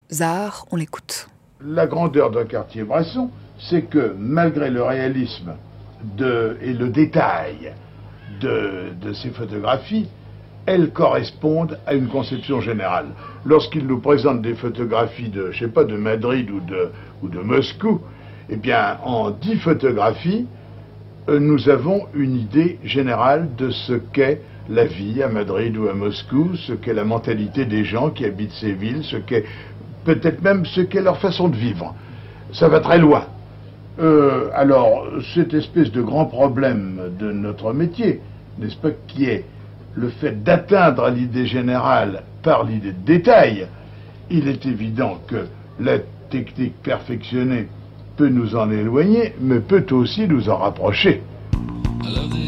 Zahar, on l'écoute. La grandeur d'un Cartier-Bresson, c'est que malgré le réalisme et le détail de ces photographies, elles correspondent à une conception générale. Lorsqu'il nous présente des photographies de, je sais pas, de Madrid ou de Moscou, eh bien, en 10 photographies, nous avons une idée générale de ce qu'est la vie à Madrid ou à Moscou, ce qu'est la mentalité des gens qui habitent ces villes, ce qu'est peut-être même ce qu'est leur façon de vivre. Ça va très loin. Alors, cette espèce de grand problème de notre métier, n'est-ce pas, qui est le fait d'atteindre l'idée générale par l'idée de détail, il est évident que la technique perfectionnée peut nous en éloigner, mais peut aussi nous en rapprocher.